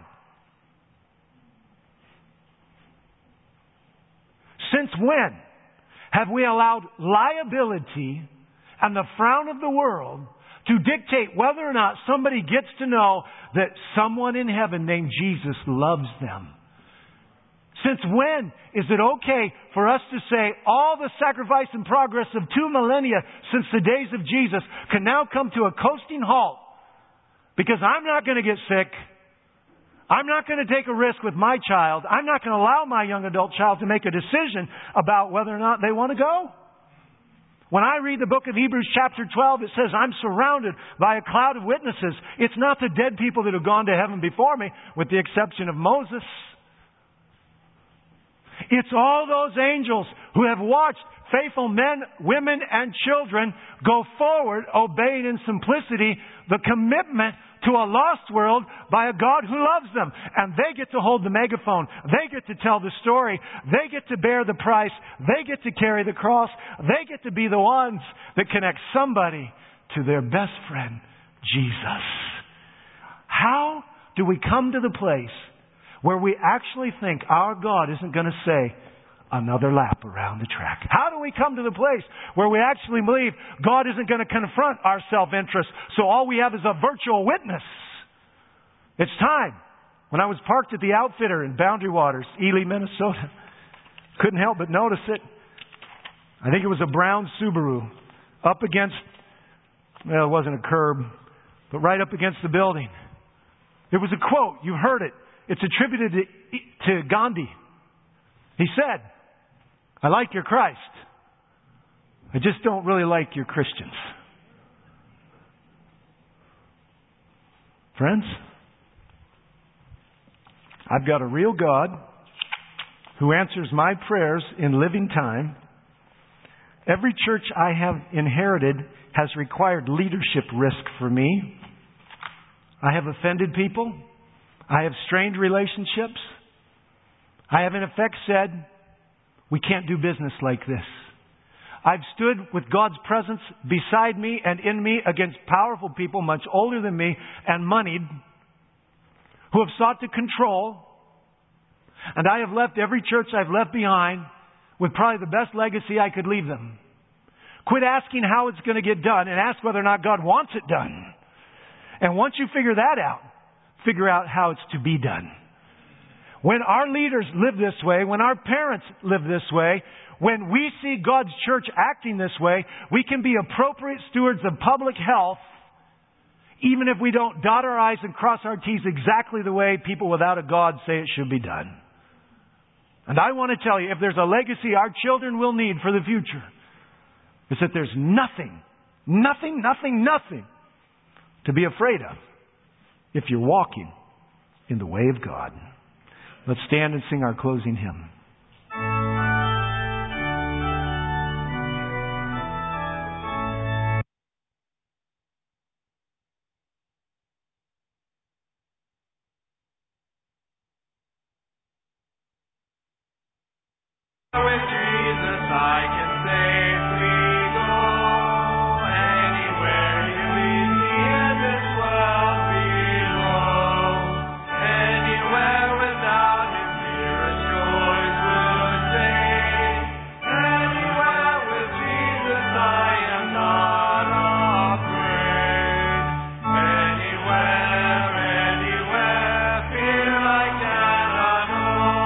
Since when have we allowed liability and the frown of the world to dictate whether or not somebody gets to know that someone in heaven named Jesus loves them? Since when is it okay for us to say all the sacrifice and progress of two millennia since the days of Jesus can now come to a coasting halt because I'm not going to get sick? I'm not going to take a risk with my child. I'm not going to allow my young adult child to make a decision about whether or not they want to go. When I read the book of Hebrews chapter twelve, it says, I'm surrounded by a cloud of witnesses. It's not the dead people that have gone to heaven before me, with the exception of Moses. It's all those angels who have watched faithful men, women, and children go forward, obeying in simplicity the commitment to a lost world by a God who loves them. And they get to hold the megaphone. They get to tell the story. They get to bear the price. They get to carry the cross. They get to be the ones that connect somebody to their best friend, Jesus. How do we come to the place where we actually think our God isn't going to say, another lap around the track? How do we come to the place where we actually believe God isn't going to confront our self-interest, so all we have is a virtual witness? It's time. When I was parked at the Outfitter in Boundary Waters, Ely, Minnesota, couldn't help but notice it. I think it was a brown Subaru up against, well, it wasn't a curb, but right up against the building. It was a quote. You've heard it. It's attributed to, to Gandhi. He said, I like your Christ. I just don't really like your Christians. Friends, I've got a real God who answers my prayers in living time. Every church I have inherited has required leadership risk for me. I have offended people. I have strained relationships. I have in effect said, we can't do business like this. I've stood with God's presence beside me and in me against powerful people much older than me and moneyed, who have sought to control. And I have left every church I've left behind with probably the best legacy I could leave them. Quit asking how it's going to get done and ask whether or not God wants it done. And once you figure that out, figure out how it's to be done. When our leaders live this way, when our parents live this way, when we see God's church acting this way, we can be appropriate stewards of public health, even if we don't dot our I's and cross our T's exactly the way people without a God say it should be done. And I want to tell you, if there's a legacy our children will need for the future, it's that there's nothing, nothing, nothing, nothing to be afraid of if you're walking in the way of God. Let's stand and sing our closing hymn. With Jesus I can safely go. Anywhere He leads me in this world below. Anywhere without Him, dearest joys would fade. Anywhere with Jesus I am not afraid. Anywhere, anywhere, fear I cannot know.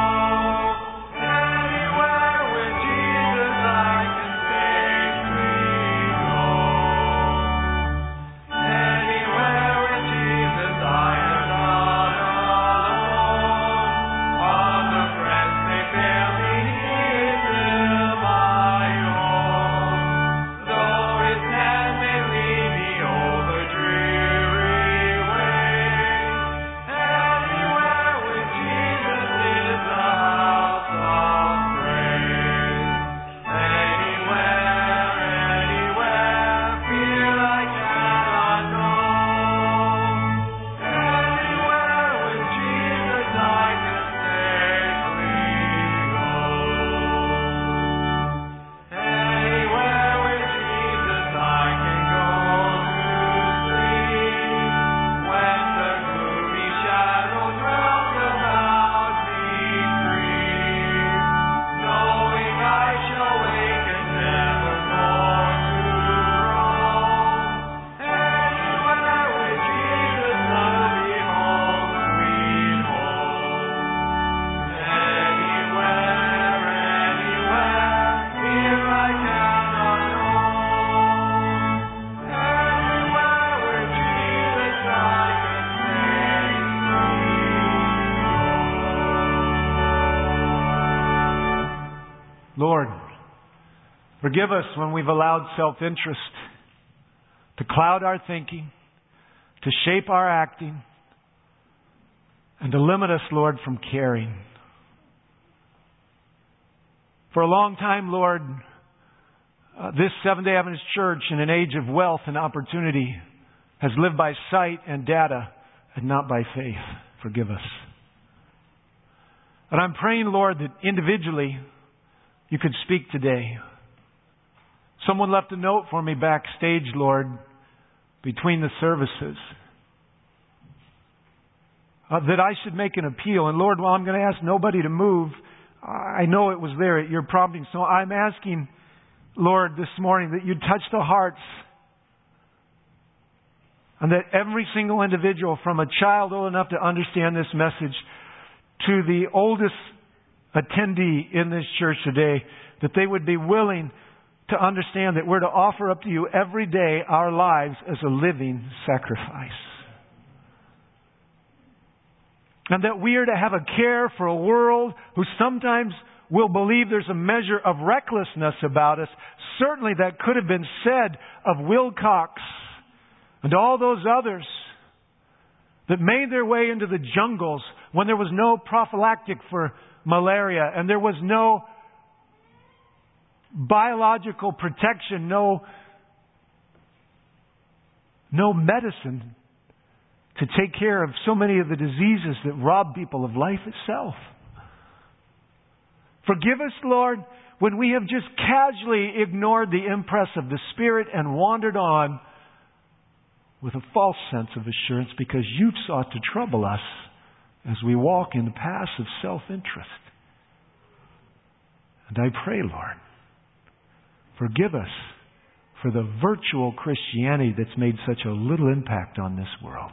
Lord, forgive us when we've allowed self-interest to cloud our thinking, to shape our acting, and to limit us, Lord, from caring. For a long time, Lord, uh, this Seventh-day Adventist Church, in an age of wealth and opportunity, has lived by sight and data and not by faith. Forgive us. And I'm praying, Lord, that individually you could speak today. Someone left a note for me backstage, Lord, between the services. Uh, that I should make an appeal. And Lord, well, I'm going to ask nobody to move. I know it was there at your prompting. So I'm asking, Lord, this morning that you touch the hearts. And that every single individual, from a child old enough to understand this message to the oldest attendee in this church today, that they would be willing to understand that we're to offer up to you every day our lives as a living sacrifice. And that we are to have a care for a world who sometimes will believe there's a measure of recklessness about us. Certainly that could have been said of Wilcox and all those others that made their way into the jungles when there was no prophylactic for malaria and there was no biological protection, no, no medicine to take care of so many of the diseases that rob people of life itself. Forgive us, Lord, when we have just casually ignored the impress of the Spirit and wandered on with a false sense of assurance because you've sought to trouble us as we walk in the paths of self-interest. And I pray, Lord, forgive us for the virtual Christianity that's made such a little impact on this world.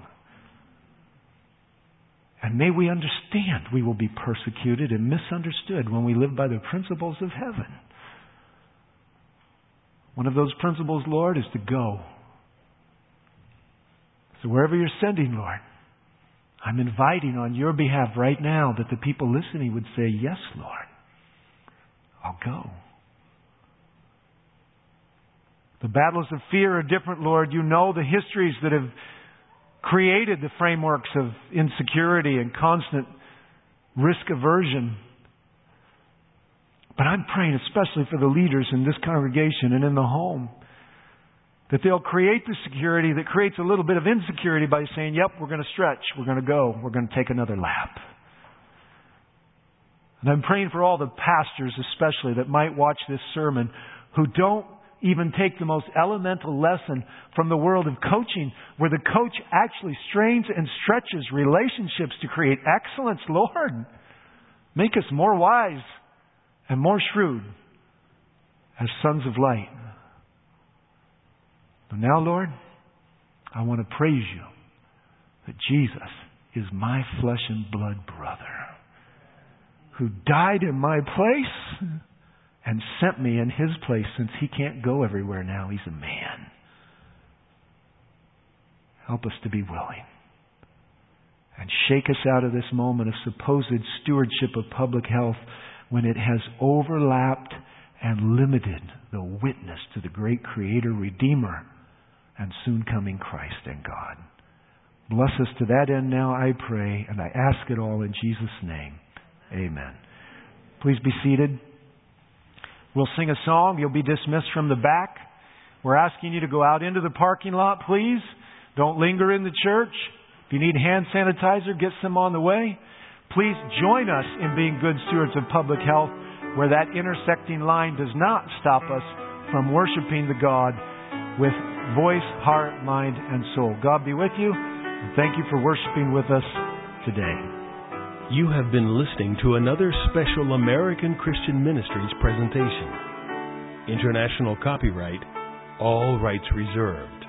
And may we understand we will be persecuted and misunderstood when we live by the principles of heaven. One of those principles, Lord, is to go. So wherever you're sending, Lord, I'm inviting on your behalf right now that the people listening would say, yes, Lord, I'll go. The battles of fear are different, Lord. You know the histories that have created the frameworks of insecurity and constant risk aversion. But I'm praying especially for the leaders in this congregation and in the home, that they'll create the security that creates a little bit of insecurity by saying, yep, we're going to stretch, we're going to go, we're going to take another lap. And I'm praying for all the pastors especially that might watch this sermon who don't even take the most elemental lesson from the world of coaching, where the coach actually strains and stretches relationships to create excellence. Lord, make us more wise and more shrewd as sons of light. But now, Lord, I want to praise you that Jesus is my flesh and blood brother who died in my place and sent me in His place, since He can't go everywhere now. He's a man. Help us to be willing. And shake us out of this moment of supposed stewardship of public health when it has overlapped and limited the witness to the great Creator, Redeemer, and soon coming Christ and God. Bless us to that end now, I pray, and I ask it all in Jesus' name. Amen. Please be seated. We'll sing a song. You'll be dismissed from the back. We're asking you to go out into the parking lot, please. Don't linger in the church. If you need hand sanitizer, get some on the way. Please join us in being good stewards of public health, where that intersecting line does not stop us from worshiping the God with voice, heart, mind, and soul. God be with you, and thank you for worshiping with us today. You have been listening to another special American Christian Ministries presentation. International copyright, all rights reserved.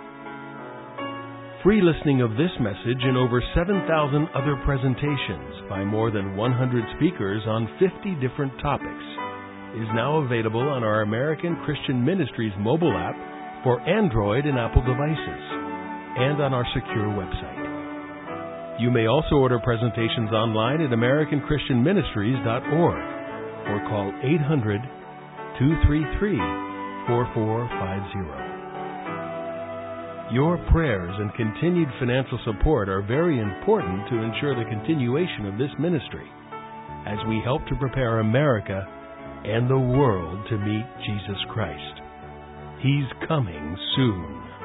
Free listening of this message and over seven thousand other presentations by more than one hundred speakers on fifty different topics is now available on our American Christian Ministries mobile app for Android and Apple devices and on our secure website. You may also order presentations online at american christian ministries dot org or call eight hundred, two three three, four four five zero. Your prayers and continued financial support are very important to ensure the continuation of this ministry as we help to prepare America and the world to meet Jesus Christ. He's coming soon.